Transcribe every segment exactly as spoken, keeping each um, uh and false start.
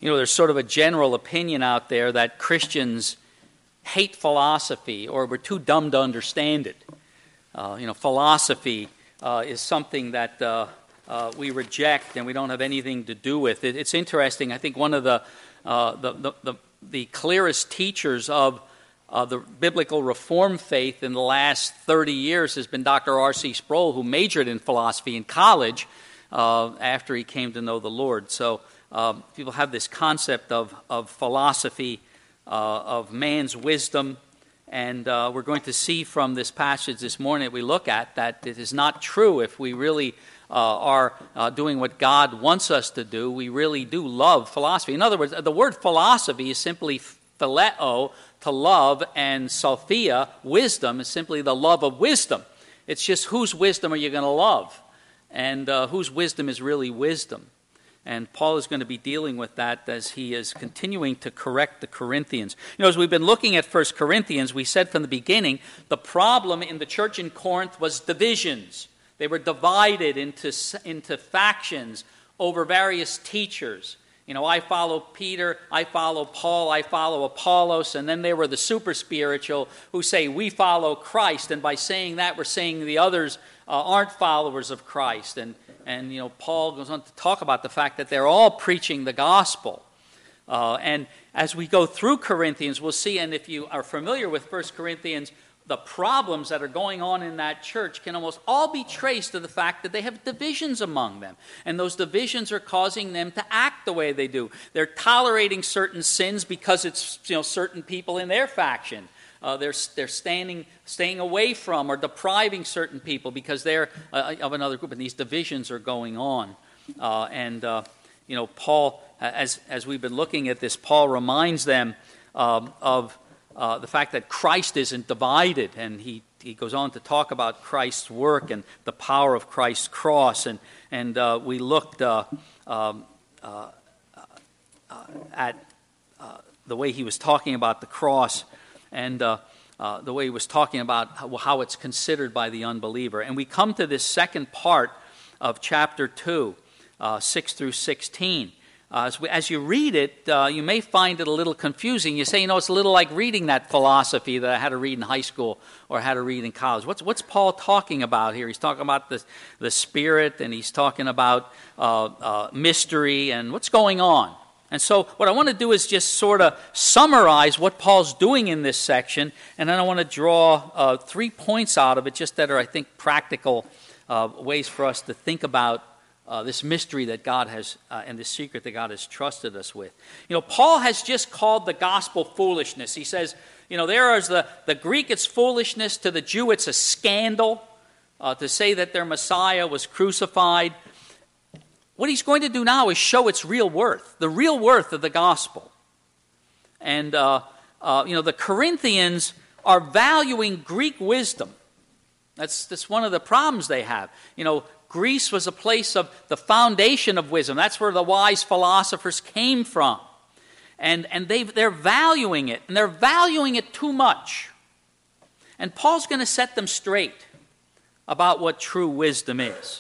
you know, there's sort of a general opinion out there that Christians hate philosophy or we're too dumb to understand it. Uh, you know, philosophy uh, is something that uh, uh, we reject and we don't have anything to do with. It, it's interesting. I think one of the uh, the, the, the the clearest teachers of uh, the biblical reform faith in the last thirty years has been Doctor R C Sproul, who majored in philosophy in college uh, after he came to know the Lord. So um, people have this concept of of philosophy, uh, of man's wisdom. And uh, we're going to see from this passage this morning that we look at that it is not true. If we really uh, are uh, doing what God wants us to do, we really do love philosophy. In other words, the word philosophy is simply phileo, to love, and sophia, wisdom, is simply the love of wisdom. It's just whose wisdom are you going to love? And uh, whose wisdom is really wisdom? And Paul is going to be dealing with that as he is continuing to correct the Corinthians. You know, as we've been looking at First Corinthians, we said from the beginning, the problem in the church in Corinth was divisions. They were divided into, into factions over various teachers. You know, I follow Peter, I follow Paul, I follow Apollos, and then there were the super spiritual who say we follow Christ, and by saying that we're saying the others uh, aren't followers of Christ. And And, you know, Paul goes on to talk about the fact that they're all preaching the gospel. Uh, and as we go through Corinthians, we'll see, and if you are familiar with First Corinthians, the problems that are going on in that church can almost all be traced to the fact that they have divisions among them. And those divisions are causing them to act the way they do. They're tolerating certain sins because it's, you know, certain people in their faction. Uh, they're they're standing, staying away from or depriving certain people because they're uh, of another group, and these divisions are going on. Uh, and uh, you know, Paul, as as we've been looking at this, Paul reminds them um, of uh, the fact that Christ isn't divided, and he he goes on to talk about Christ's work and the power of Christ's cross. And and uh, we looked uh, um, uh, uh, at uh, the way he was talking about the cross. And uh, uh, the way he was talking about how, how it's considered by the unbeliever. And we come to this second part of chapter two, uh, six through sixteen. Uh, as, we, as you read it, uh, you may find it a little confusing. You say, you know, it's a little like reading that philosophy that I had to read in high school or had to read in college. What's, what's Paul talking about here? He's talking about the, the Spirit, and he's talking about uh, uh, mystery, and what's going on? And so what I want to do is just sort of summarize what Paul's doing in this section, and then I want to draw uh, three points out of it just that are, I think, practical uh, ways for us to think about uh, this mystery that God has, uh, and this secret that God has trusted us with. You know, Paul has just called the gospel foolishness. He says, you know, there is the, the Greek, it's foolishness. To the Jew, it's a scandal uh, to say that their Messiah was crucified. What he's going to do now is show its real worth, the real worth of the gospel. And, uh, uh, you know, the Corinthians are valuing Greek wisdom. That's, that's one of the problems they have. You know, Greece was a place of the foundation of wisdom. That's where the wise philosophers came from. And, and they they're valuing it, and they're valuing it too much. And Paul's going to set them straight about what true wisdom is.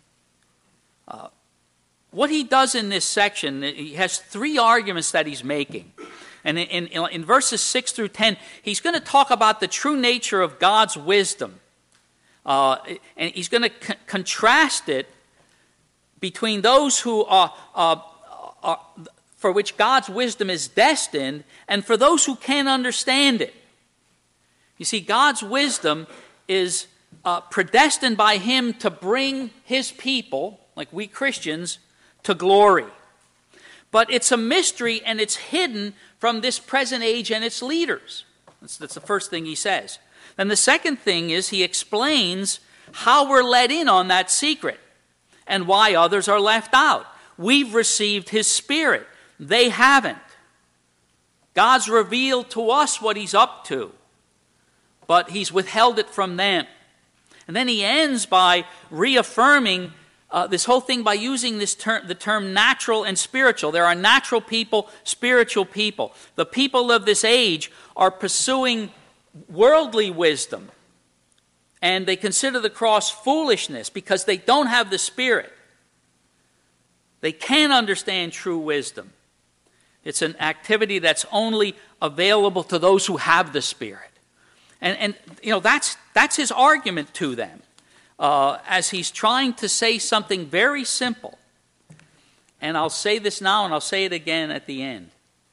Uh, What he does in this section, he has three arguments that he's making. And in, in, in verses six through ten, he's going to talk about the true nature of God's wisdom. Uh, and he's going to c- contrast it between those who are, uh, are, for which God's wisdom is destined, and for those who can't understand it. You see, God's wisdom is uh, predestined by him to bring his people, like we Christians, to glory. But it's a mystery, and it's hidden from this present age and its leaders. That's, that's the first thing he says. Then the second thing is he explains how we're let in on that secret and why others are left out. We've received his Spirit. They haven't. God's revealed to us what he's up to, but he's withheld it from them. And then he ends by reaffirming Uh, this whole thing by using this term, the term natural and spiritual. There are natural people, spiritual people. The people of this age are pursuing worldly wisdom, and they consider the cross foolishness because they don't have the Spirit. They can't understand true wisdom. It's an activity that's only available to those who have the Spirit. And, and you know, that's, that's his argument to them, uh, as he's trying to say something very simple. And I'll say this now, and I'll say it again at the end.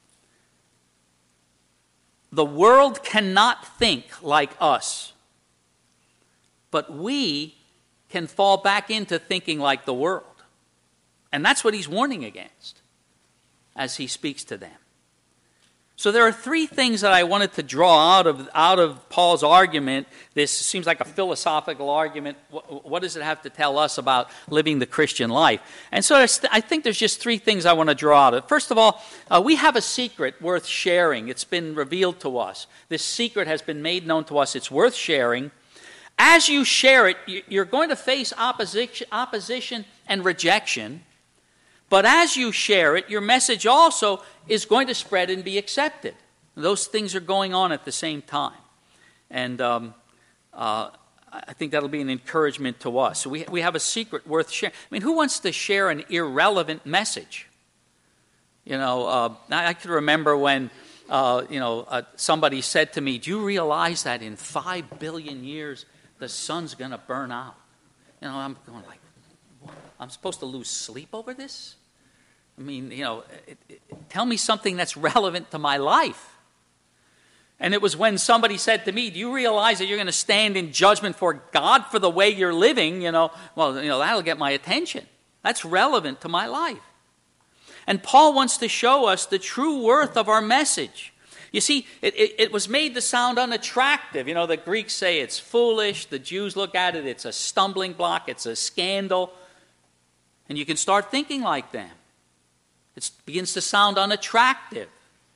The world cannot think like us, but we can fall back into thinking like the world. And that's what he's warning against as he speaks to them. So there are three things that I wanted to draw out of out of Paul's argument. This seems like a philosophical argument. What, what does it have to tell us about living the Christian life? And so I think there's just three things I want to draw out of it. First of all, uh, we have a secret worth sharing. It's been revealed to us. This secret has been made known to us. It's worth sharing. As you share it, you're going to face opposition, opposition and rejection. But as you share it, your message also is going to spread and be accepted. Those things are going on at the same time. And um, uh, I think that'll be an encouragement to us. So we, we have a secret worth sharing. I mean, who wants to share an irrelevant message? You know, uh, I, I can remember when, uh, you know, uh, somebody said to me, do you realize that in five billion years, the sun's going to burn out? You know, I'm going like, I'm supposed to lose sleep over this? I mean, you know, it, it, tell me something that's relevant to my life. And it was when somebody said to me, do you realize that you're going to stand in judgment for God for the way you're living? You know, well, you know, that'll get my attention. That's relevant to my life. And Paul wants to show us the true worth of our message. You see, it, it, it was made to sound unattractive. You know, the Greeks say it's foolish. The Jews look at it, it's a stumbling block, it's a scandal. And you can start thinking like them. It begins to sound unattractive.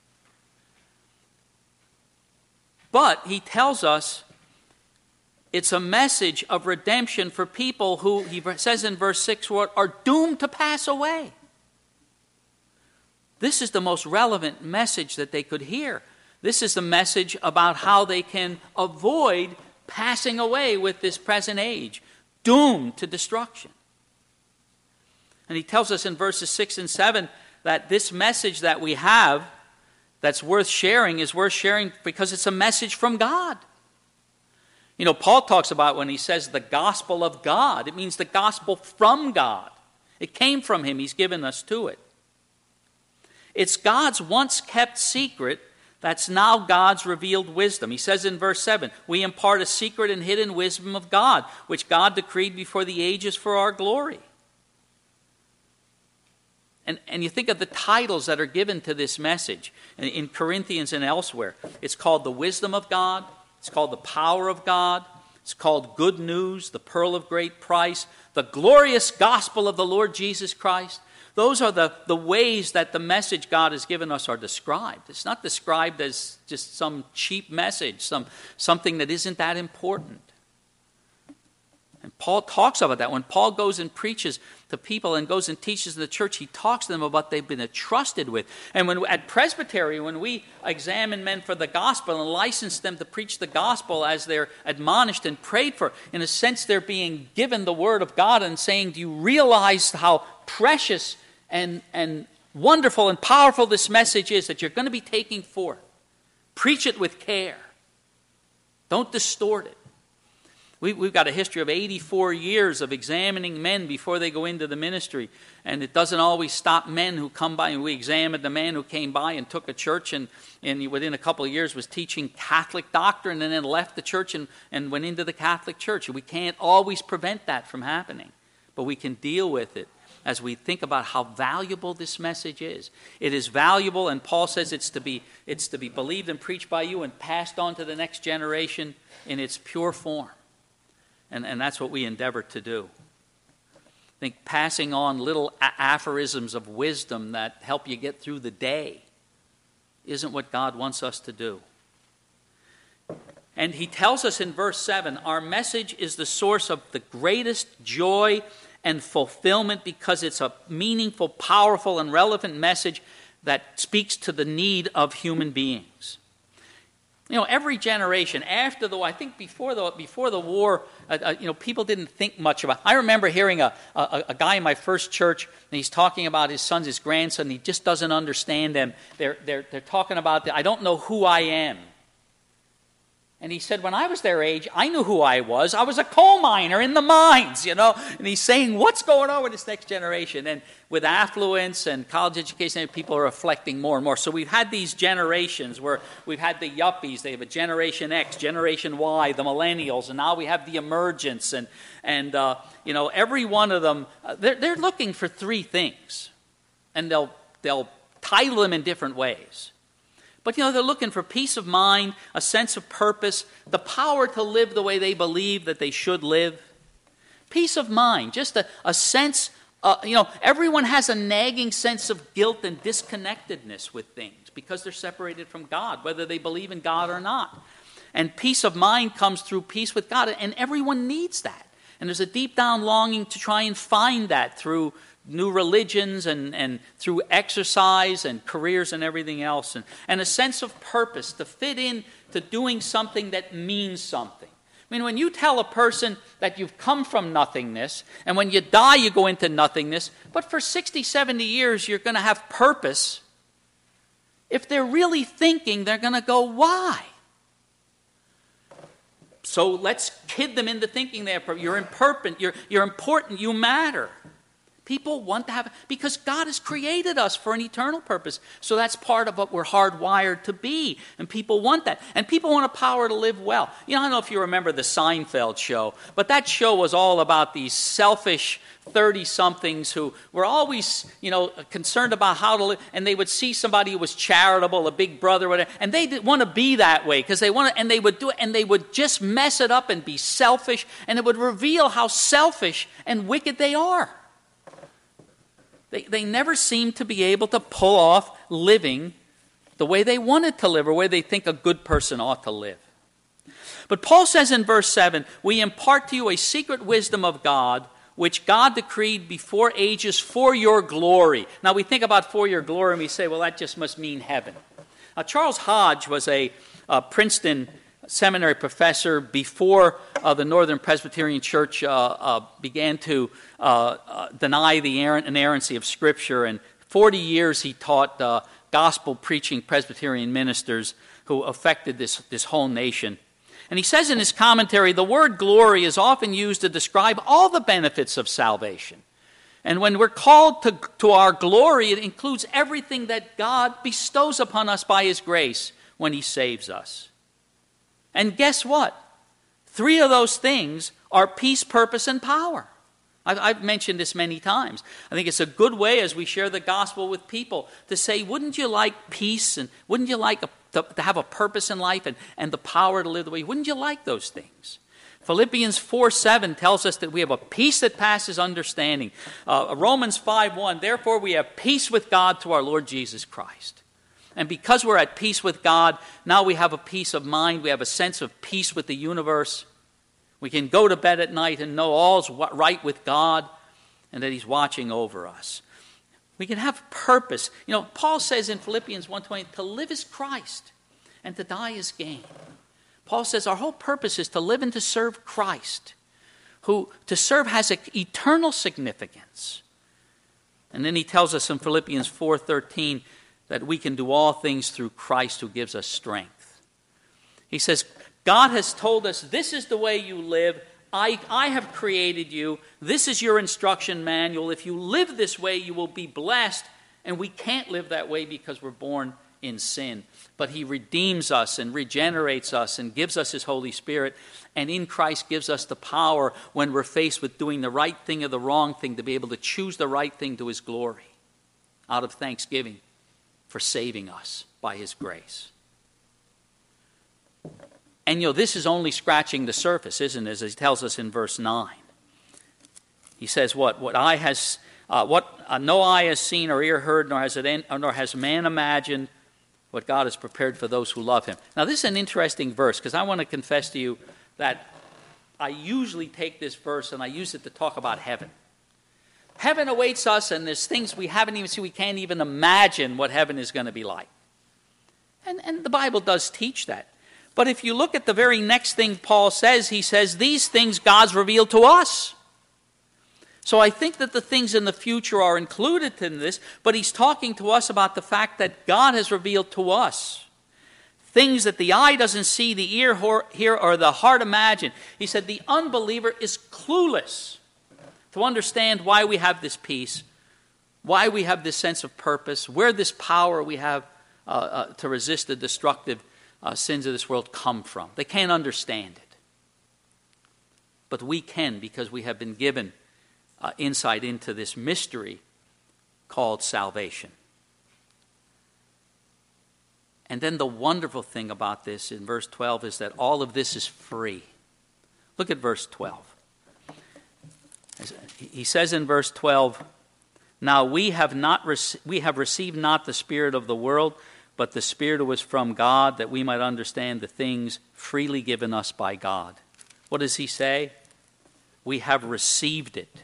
But he tells us it's a message of redemption for people who, he says in verse six, are doomed to pass away. This is the most relevant message that they could hear. This is the message about how they can avoid passing away with this present age, doomed to destruction. And he tells us in verses six and seven that this message that we have that's worth sharing is worth sharing because it's a message from God. You know, Paul talks about when he says the gospel of God, it means the gospel from God. It came from him. He's given us to it. It's God's once kept secret that's now God's revealed wisdom. He says in verse seven, we impart a secret and hidden wisdom of God, which God decreed before the ages for our glory. And, and you think of the titles that are given to this message in, in Corinthians and elsewhere. It's called the wisdom of God. It's called the power of God. It's called good news, the pearl of great price, the glorious gospel of the Lord Jesus Christ. Those are the, the ways that the message God has given us are described. It's not described as just some cheap message, some something that isn't that important. And Paul talks about that. When Paul goes and preaches to people and goes and teaches in the church, he talks to them about what they've been entrusted with. And when at Presbytery, when we examine men for the gospel and license them to preach the gospel as they're admonished and prayed for, in a sense they're being given the word of God and saying, do you realize how precious and, and wonderful and powerful this message is that you're going to be taking forth? Preach it with care. Don't distort it. We, we've got a history of eighty-four years of examining men before they go into the ministry. And it doesn't always stop men who come by. And we examined the man who came by and took a church and, and within a couple of years was teaching Catholic doctrine and then left the church and, and went into the Catholic Church. We can't always prevent that from happening. But we can deal with it as we think about how valuable this message is. It is valuable, and Paul says it's to be, it's to be believed and preached by you and passed on to the next generation in its pure form. And, and that's what we endeavor to do. I think passing on little a- aphorisms of wisdom that help you get through the day isn't what God wants us to do. And he tells us in verse seven, our message is the source of the greatest joy and fulfillment because it's a meaningful, powerful, and relevant message that speaks to the need of human beings. You know, every generation after the war, I think before the before the war, uh, uh, you know, people didn't think much about. I remember hearing a, a a guy in my first church, and he's talking about his sons, his grandson. He just doesn't understand them. They're they're they're talking about the, I don't know who I am. And he said, when I was their age, I knew who I was. I was a coal miner in the mines, you know. And he's saying, what's going on with this next generation? And with affluence and college education, people are reflecting more and more. So we've had these generations where we've had the yuppies. They have a Generation X, Generation Y, the millennials. And now we have the emergents. And, and uh, you know, every one of them, uh, they're, they're looking for three things. And they'll they'll title them in different ways. But, you know, they're looking for peace of mind, a sense of purpose, the power to live the way they believe that they should live. Peace of mind, just a, a sense, uh, you know, everyone has a nagging sense of guilt and disconnectedness with things because they're separated from God, whether they believe in God or not. And peace of mind comes through peace with God, and everyone needs that. And there's a deep down longing to try and find that through new religions and, and through exercise and careers and everything else. And, and a sense of purpose to fit in to doing something that means something. I mean, when you tell a person that you've come from nothingness, and when you die you go into nothingness, but for sixty, seventy years you're going to have purpose, if they're really thinking, they're going to go, why? So let's kid them into thinking they're you're important, you're, you're important, you matter. People want to have, because God has created us for an eternal purpose. So that's part of what we're hardwired to be. And people want that. And people want a power to live well. You know, I don't know if you remember the Seinfeld show, but that show was all about these selfish thirty-somethings who were always, you know, concerned about how to live. And they would see somebody who was charitable, a big brother, whatever, and they didn't want to be that way because they want to, and they would do it, and they would just mess it up and be selfish, and it would reveal how selfish and wicked they are. They, they never seem to be able to pull off living the way they wanted to live or where they think a good person ought to live. But Paul says in verse seven, we impart to you a secret wisdom of God, which God decreed before ages for your glory. Now we think about for your glory and we say, well, that just must mean heaven. Now Charles Hodge was a, a Princeton seminary professor before uh, the Northern Presbyterian Church uh, uh, began to uh, uh, deny the inerrancy of Scripture. And forty years he taught uh, gospel-preaching Presbyterian ministers who affected this, this whole nation. And he says in his commentary, the word glory is often used to describe all the benefits of salvation. And when we're called to, to our glory, it includes everything that God bestows upon us by His grace when He saves us. And guess what? Three of those things are peace, purpose, and power. I've, I've mentioned this many times. I think it's a good way as we share the gospel with people to say, wouldn't you like peace and wouldn't you like a, to, to have a purpose in life and, and the power to live the way? Wouldn't you like those things? Philippians four seven tells us that we have a peace that passes understanding. Uh, Romans five one, therefore we have peace with God through our Lord Jesus Christ. And because we're at peace with God, now we have a peace of mind. We have a sense of peace with the universe. We can go to bed at night and know all's right with God and that He's watching over us. We can have purpose. You know, Paul says in Philippians one twenty, to live is Christ and to die is gain. Paul says our whole purpose is to live and to serve Christ, who to serve has an eternal significance. And then he tells us in Philippians four thirteen, that we can do all things through Christ who gives us strength. He says, God has told us, this is the way you live. I, I have created you. This is your instruction manual. If you live this way, you will be blessed. And we can't live that way because we're born in sin. But He redeems us and regenerates us and gives us His Holy Spirit. And in Christ gives us the power when we're faced with doing the right thing or the wrong thing to be able to choose the right thing to His glory out of thanksgiving for saving us by His grace. And you know, this is only scratching the surface, isn't it? As He tells us in verse nine. He says, what? What eye has, uh, what uh, no eye has seen or ear heard, nor has, it, nor has man imagined what God has prepared for those who love Him. Now this is an interesting verse, because I want to confess to you that I usually take this verse and I use it to talk about heaven. Heaven awaits us, and there's things we haven't even seen. We can't even imagine what heaven is going to be like. And, and the Bible does teach that. But if you look at the very next thing Paul says, he says, these things God's revealed to us. So I think that the things in the future are included in this, but he's talking to us about the fact that God has revealed to us things that the eye doesn't see, the ear hear, or the heart imagine. He said the unbeliever is clueless to understand why we have this peace, why we have this sense of purpose, where this power we have uh, uh, to resist the destructive uh, sins of this world come from. They can't understand it. But we can, because we have been given uh, insight into this mystery called salvation. And then the wonderful thing about this in verse twelve is that all of this is free. Look at verse twelve. He says in verse twelve, now we have not rec- we have received not the spirit of the world, but the Spirit was from God, that we might understand the things freely given us by God. What does he say? We have received it.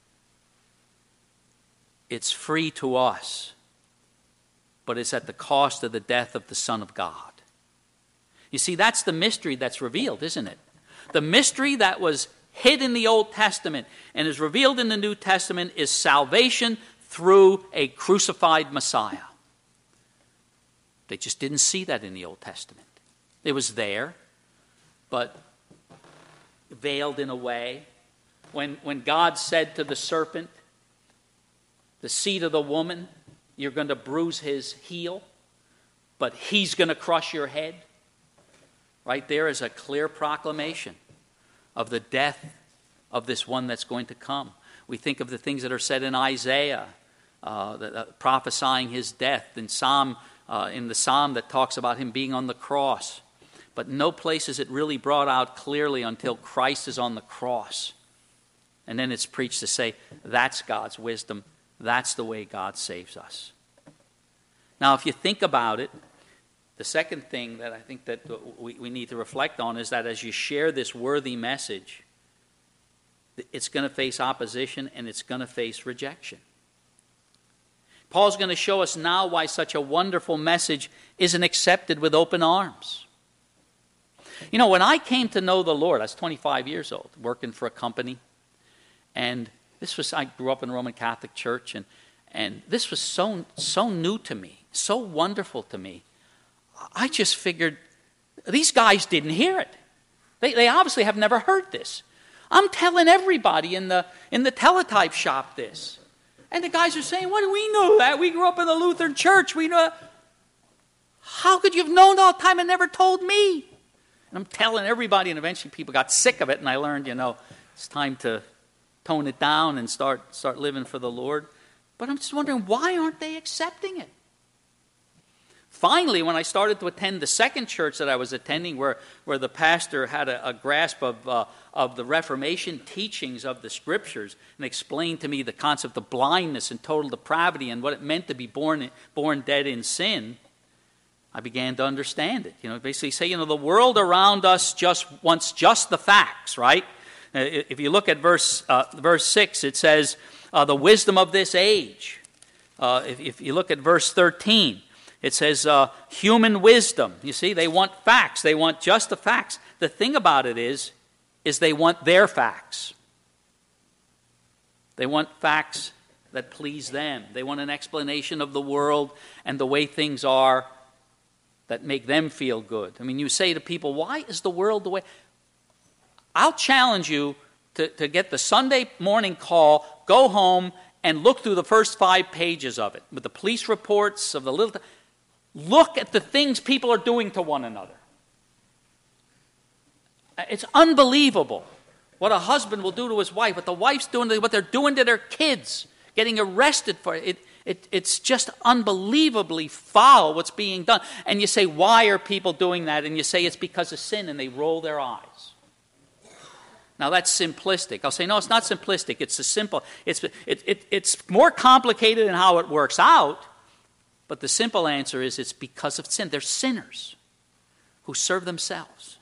It's free to us, but it's at the cost of the death of the Son of God. You see, that's the mystery that's revealed, isn't it? The mystery that was hid in the Old Testament and is revealed in the New Testament is salvation through a crucified Messiah. They just didn't see that in the Old Testament. It was there, but veiled in a way. When, when God said to the serpent, the seed of the woman, you're going to bruise his heel, but he's going to crush your head. Right there is a clear proclamation of the death of this one that's going to come. We think of the things that are said in Isaiah, uh, the, uh, prophesying his death, in Psalm, uh, in the Psalm that talks about him being on the cross. But no place is it really brought out clearly until Christ is on the cross. And then it's preached to say, that's God's wisdom. That's the way God saves us. Now, if you think about it, the second thing that I think that we, we need to reflect on is that as you share this worthy message, it's going to face opposition and it's going to face rejection. Paul's going to show us now why such a wonderful message isn't accepted with open arms. You know, when I came to know the Lord, I was twenty-five years old, working for a company, and this was, I grew up in a Roman Catholic church, and, and this was so, so new to me, so wonderful to me. I just figured, these guys didn't hear it. They, they obviously have never heard this. I'm telling everybody in the, in the teletype shop this. And the guys are saying, what do we know that? We grew up in the Lutheran church. We know. How could you have known all the time and never told me? And I'm telling everybody, and eventually people got sick of it, and I learned, you know, it's time to tone it down and start start living for the Lord. But I'm just wondering, why aren't they accepting it? Finally, when I started to attend the second church that I was attending, where, where the pastor had a, a grasp of, uh, of the Reformation teachings of the Scriptures and explained to me the concept of blindness and total depravity and what it meant to be born, born dead in sin, I began to understand it. You know, basically say, you know, the world around us just wants just the facts, right? If you look at verse uh, verse six, it says, uh, the wisdom of this age. Uh, if, if you look at verse thirteen, it says, uh, human wisdom. You see, they want facts. They want just the facts. The thing about it is, is they want their facts. They want facts that please them. They want an explanation of the world and the way things are that make them feel good. I mean, you say to people, why is the world the way? I'll challenge you to, to get the Sunday morning call, go home, and look through the first five pages of it, with the police reports of the little... T- look at the things people are doing to one another. It's unbelievable what a husband will do to his wife, what the wife's doing, to, what they're doing to their kids, getting arrested for it. It, it's just unbelievably foul what's being done. And you say, why are people doing that? And you say it's because of sin, and they roll their eyes. Now that's simplistic. I'll say, no, it's not simplistic. It's a simple, it's, it, it, it's more complicated in how it works out, but the simple answer is it's because of sin. They're sinners who serve themselves.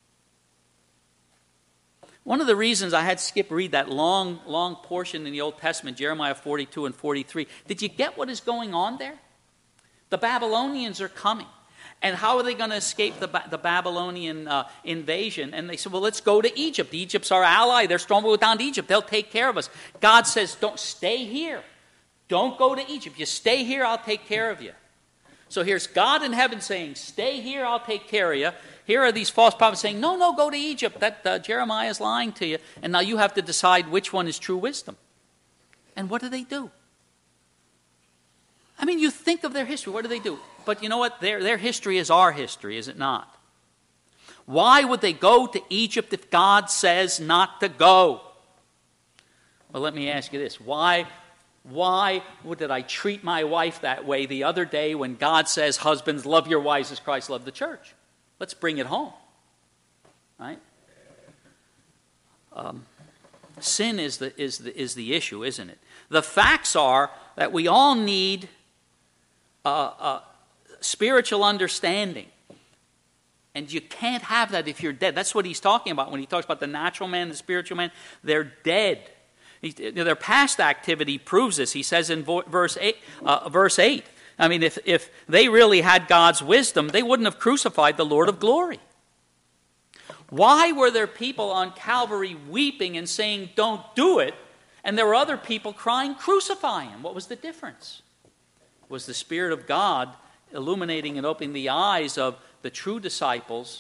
One of the reasons I had Skip read that long, long portion in the Old Testament, Jeremiah forty-two and forty-three, did you get what is going on there? The Babylonians are coming. And how are they going to escape the, the Babylonian uh, invasion? And they said, well, let's go to Egypt. Egypt's our ally. They're strong. We'll go down to Egypt. They'll take care of us. God says, don't stay here. Don't go to Egypt. You stay here, I'll take care of you. So here's God in heaven saying, stay here, I'll take care of you. Here are these false prophets saying, no, no, go to Egypt. That uh, Jeremiah is lying to you. And now you have to decide which one is true wisdom. And what do they do? I mean, you think of their history. What do they do? But you know what? Their, their history is our history, is it not? Why would they go to Egypt if God says not to go? Well, let me ask you this. Why, why did I treat my wife that way the other day when God says, husbands, love your wives as Christ loved the church? Let's bring it home. Right? Um, sin is the, is, the, is the issue, isn't it? The facts are that we all need uh, uh, spiritual understanding. And you can't have that if you're dead. That's what he's talking about when he talks about the natural man and the spiritual man. They're dead. He, their past activity proves this. He says in verse eight, uh, verse eight, I mean, if, if they really had God's wisdom, they wouldn't have crucified the Lord of glory. Why were there people on Calvary weeping and saying, don't do it, and there were other people crying, crucify him? What was the difference? Was the Spirit of God illuminating and opening the eyes of the true disciples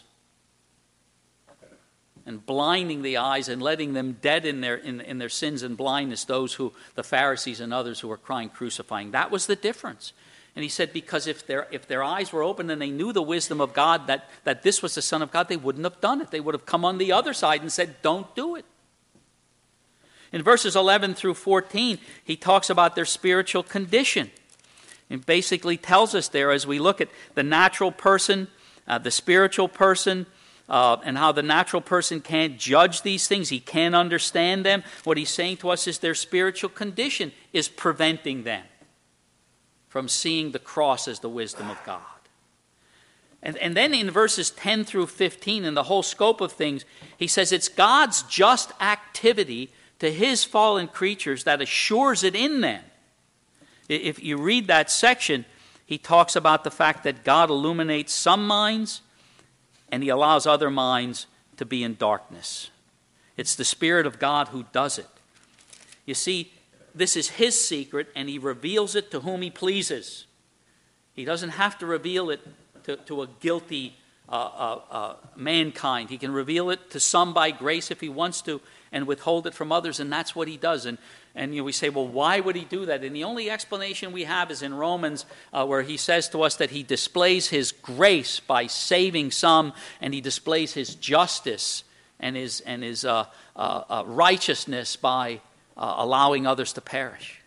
and blinding the eyes and letting them dead in their in, in their sins and blindness, those who, the Pharisees and others who were crying, crucifying? That was the difference. And he said, because if their if their eyes were open and they knew the wisdom of God, that, that this was the Son of God, they wouldn't have done it. They would have come on the other side and said, don't do it. In verses eleven through fourteen, he talks about their spiritual condition. It basically tells us there, as we look at the natural person, uh, the spiritual person, uh, and how the natural person can't judge these things. He can't understand them. What he's saying to us is their spiritual condition is preventing them from seeing the cross as the wisdom of God. And, and then in verses ten through fifteen, in the whole scope of things, he says it's God's just activity to his fallen creatures that assures it in them. If you read that section, he talks about the fact that God illuminates some minds and he allows other minds to be in darkness. It's the Spirit of God who does it. You see, this is his secret and he reveals it to whom he pleases. He doesn't have to reveal it to, to a guilty uh, uh, uh, mankind. He can reveal it to some by grace if he wants to and withhold it from others, and that's what he does. And And you know, we say, well, why would he do that? And the only explanation we have is in Romans, uh, where he says to us that he displays his grace by saving some, and he displays his justice and his and his uh, uh, uh, righteousness by uh, allowing others to perish.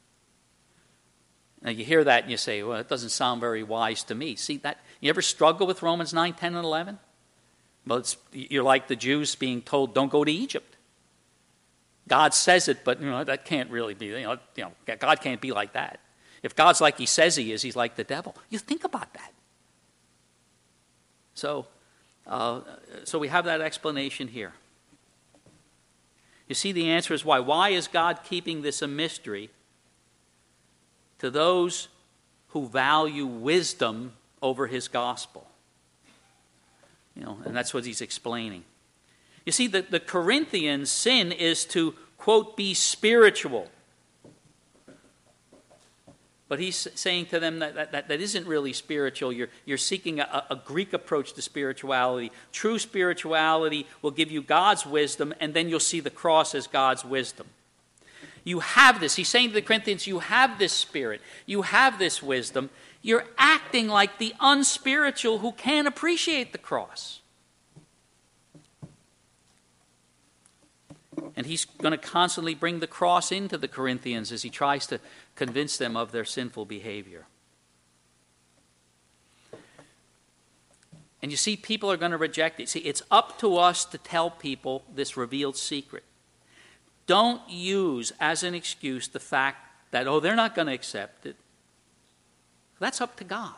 Now you hear that and you say, well, it doesn't sound very wise to me. See that? You ever struggle with Romans nine, ten, and eleven? Well, it's, you're like the Jews being told, don't go to Egypt. God says it, but you know that can't really be. You know, you know, God can't be like that. If God's like he says he is, he's like the devil. You think about that. So, uh, so we have that explanation here. You see, the answer is why. Why is God keeping this a mystery to those who value wisdom over his gospel? You know, and that's what he's explaining. You see, the, the Corinthians' sin is to, quote, be spiritual. But he's saying to them that that, that, that isn't really spiritual. You're, you're seeking a, a Greek approach to spirituality. True spirituality will give you God's wisdom, and then you'll see the cross as God's wisdom. You have this. He's saying to the Corinthians, you have this spirit. You have this wisdom. You're acting like the unspiritual who can't appreciate the cross. And he's going to constantly bring the cross into the Corinthians as he tries to convince them of their sinful behavior. And you see, people are going to reject it. See, it's up to us to tell people this revealed secret. Don't use as an excuse the fact that, oh, they're not going to accept it. That's up to God.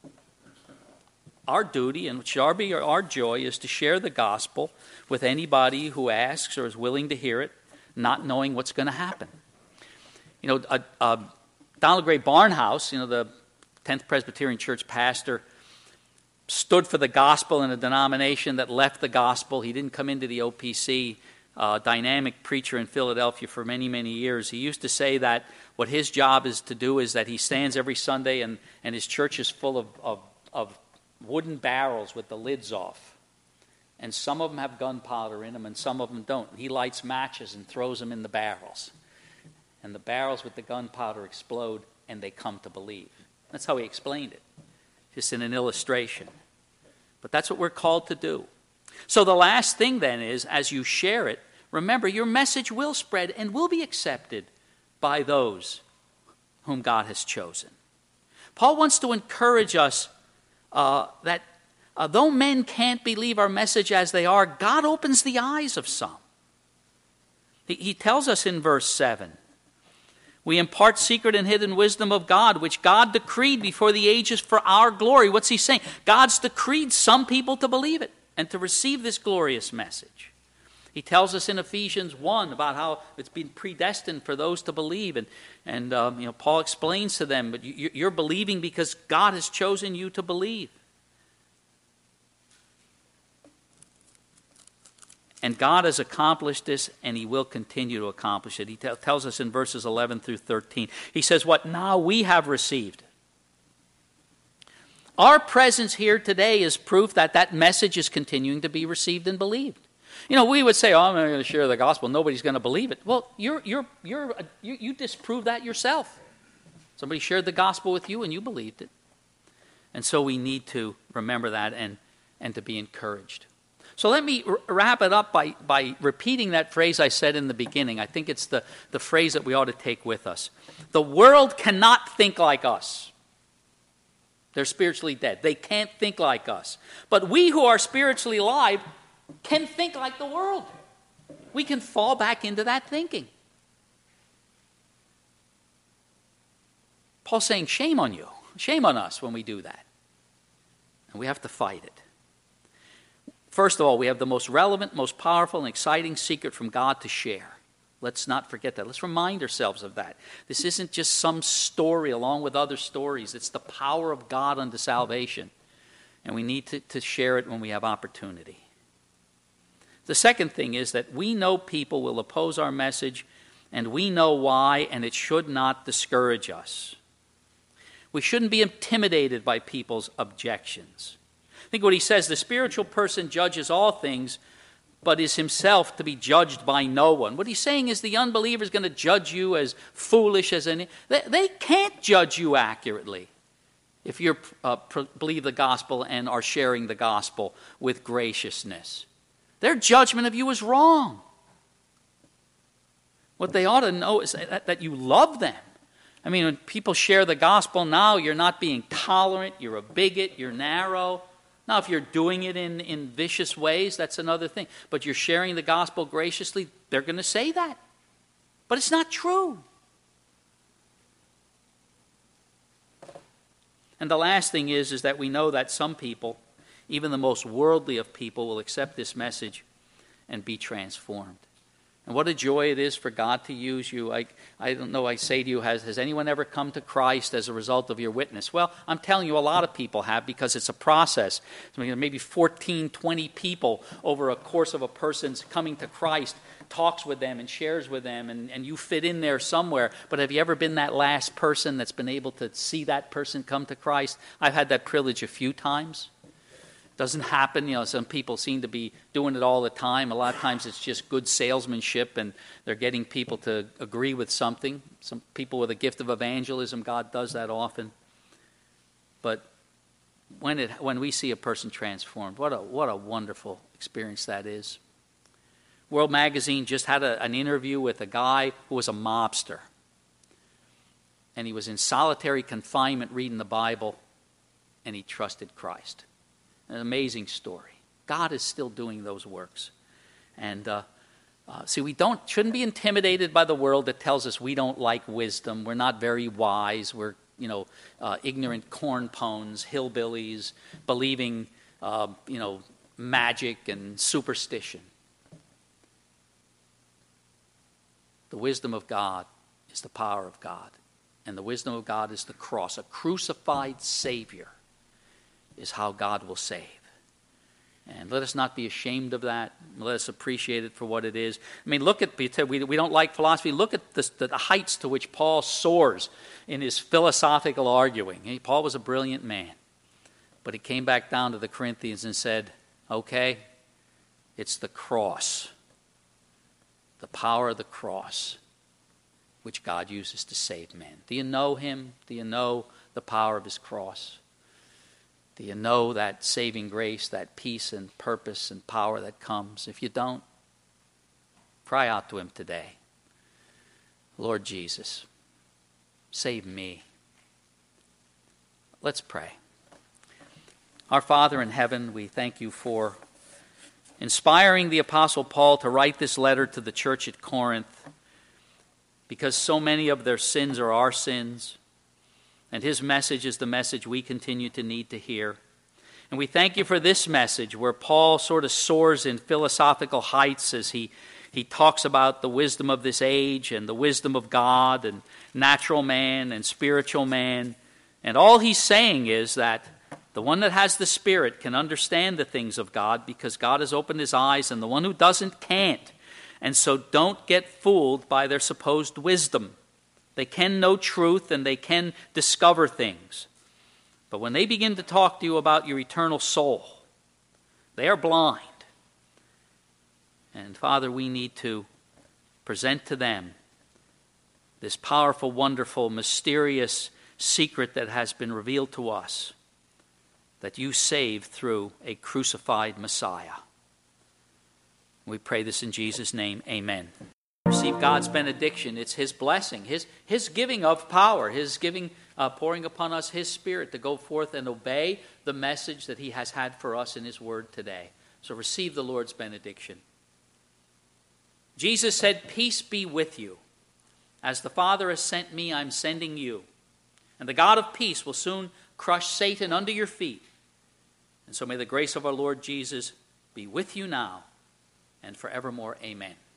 Our duty, and shall be our joy, is to share the gospel with anybody who asks or is willing to hear it, not knowing what's going to happen. You know, uh, uh, Donald Gray Barnhouse, you know, the tenth Presbyterian Church pastor, stood for the gospel in a denomination that left the gospel. He didn't come into the O P C, uh, dynamic preacher in Philadelphia for many, many years. He used to say that what his job is to do is that he stands every Sunday and, and his church is full of, of, of wooden barrels with the lids off. And some of them have gunpowder in them and some of them don't. He lights matches and throws them in the barrels. And the barrels with the gunpowder explode and they come to believe. That's how he explained it, just in an illustration. But that's what we're called to do. So the last thing then is, as you share it, remember your message will spread and will be accepted by those whom God has chosen. Paul wants to encourage us uh, that uh, though men can't believe our message as they are, God opens the eyes of some. He, he tells us in verse seven, we impart secret and hidden wisdom of God, which God decreed before the ages for our glory. What's he saying? God's decreed some people to believe it and to receive this glorious message. He tells us in Ephesians one about how it's been predestined for those to believe. And, and um, you know, Paul explains to them, but you, you're believing because God has chosen you to believe. And God has accomplished this, and he will continue to accomplish it. He t- tells us in verses eleven through thirteen. He says, what now we have received. Our presence here today is proof that that message is continuing to be received and believed. You know, we would say, oh, I'm not going to share the gospel. Nobody's going to believe it. Well, you're, you're, you're, you, you disprove that yourself. Somebody shared the gospel with you, and you believed it. And so we need to remember that and, and to be encouraged. So let me r- wrap it up by, by repeating that phrase I said in the beginning. I think it's the, the phrase that we ought to take with us. The world cannot think like us. They're spiritually dead. They can't think like us. But we who are spiritually alive can think like the world. We can fall back into that thinking. Paul's saying, shame on you. Shame on us when we do that. And we have to fight it. First of all, we have the most relevant, most powerful, and exciting secret from God to share. Let's not forget that. Let's remind ourselves of that. This isn't just some story along with other stories. It's the power of God unto salvation. And we need to, to share it when we have opportunity. The second thing is that we know people will oppose our message, and we know why, and it should not discourage us. We shouldn't be intimidated by people's objections. Think what he says, the spiritual person judges all things, but is himself to be judged by no one. What he's saying is the unbeliever is going to judge you as foolish as any. They, they can't judge you accurately if you uh, believe the gospel and are sharing the gospel with graciousness. Their judgment of you is wrong. What they ought to know is that, that you love them. I mean, when people share the gospel now, you're not being tolerant, you're a bigot, you're narrow. Now, if you're doing it in, in vicious ways, that's another thing. But you're sharing the gospel graciously, they're going to say that. But it's not true. And the last thing is, is that we know that some people, even the most worldly of people, will accept this message and be transformed. And what a joy it is for God to use you. I, I don't know, I say to you, has, has anyone ever come to Christ as a result of your witness? Well, I'm telling you, a lot of people have, because it's a process. So maybe fourteen, twenty people over a course of a person's coming to Christ, talks with them and shares with them, and, and you fit in there somewhere. But have you ever been that last person that's been able to see that person come to Christ? I've had that privilege a few times. Doesn't happen, you know, some people seem to be doing it all the time. A lot of times it's just good salesmanship and they're getting people to agree with something. Some people with a gift of evangelism, God does that often. But when it when we see a person transformed, what a what a wonderful experience that is. World Magazine just had a, an interview with a guy who was a mobster. And he was in solitary confinement reading the Bible, and he trusted Christ. An amazing story. God is still doing those works. And uh, uh, see, we don't shouldn't be intimidated by the world that tells us we don't like wisdom. We're not very wise. We're, you know, uh, ignorant cornpones, hillbillies, believing, uh, you know, magic and superstition. The wisdom of God is the power of God. And the wisdom of God is the cross. A crucified Savior is how God will save. And let us not be ashamed of that. Let us appreciate it for what it is. I mean, look at, we, we don't like philosophy. Look at the, the heights to which Paul soars in his philosophical arguing. He, Paul was a brilliant man. But he came back down to the Corinthians and said, okay, it's the cross, the power of the cross, which God uses to save men. Do you know him? Do you know the power of his cross? Do you know that saving grace, that peace and purpose and power that comes? If you don't, cry out to him today. Lord Jesus, save me. Let's pray. Our Father in heaven, we thank you for inspiring the Apostle Paul to write this letter to the church at Corinth, because so many of their sins are our sins, and his message is the message we continue to need to hear. And we thank you for this message where Paul sort of soars in philosophical heights as he, he talks about the wisdom of this age and the wisdom of God and natural man and spiritual man. And all he's saying is that the one that has the Spirit can understand the things of God because God has opened his eyes, and the one who doesn't can't. And so don't get fooled by their supposed wisdom. They can know truth and they can discover things. But when they begin to talk to you about your eternal soul, they are blind. And Father, we need to present to them this powerful, wonderful, mysterious secret that has been revealed to us, that you save through a crucified Messiah. We pray this in Jesus' name. Amen. Receive God's benediction. It's his blessing, his, his giving of power, his giving, uh, pouring upon us his Spirit to go forth and obey the message that he has had for us in his word today. So receive the Lord's benediction. Jesus said, peace be with you. As the Father has sent me, I'm sending you. And the God of peace will soon crush Satan under your feet. And so may the grace of our Lord Jesus be with you now and forevermore. Amen.